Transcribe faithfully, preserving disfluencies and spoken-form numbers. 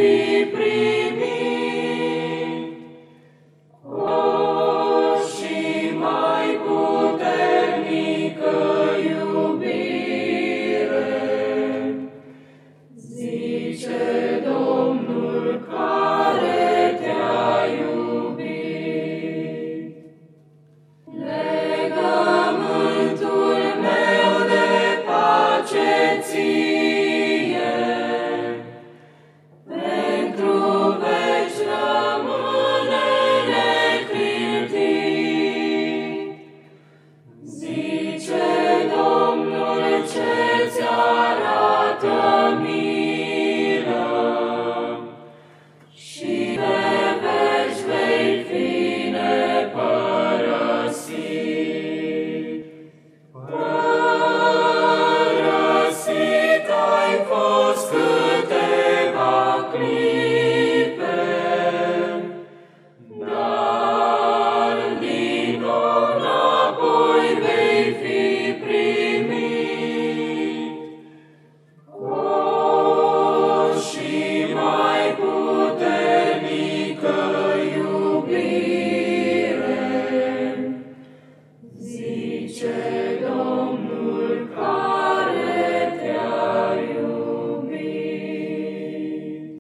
fi primit. O, și mai puternică iubire, zice Domnul care te-a iubit. Legământul meu de pace ție, pentru veci rămâne neclintit. Zice Domnul ce-ți arată milă, și pe veci vei fi nepărăsit. Părăsit ai fost câteva clipe, dar din nou înapoi vei fi primit. O, și mai puternică iubire, zice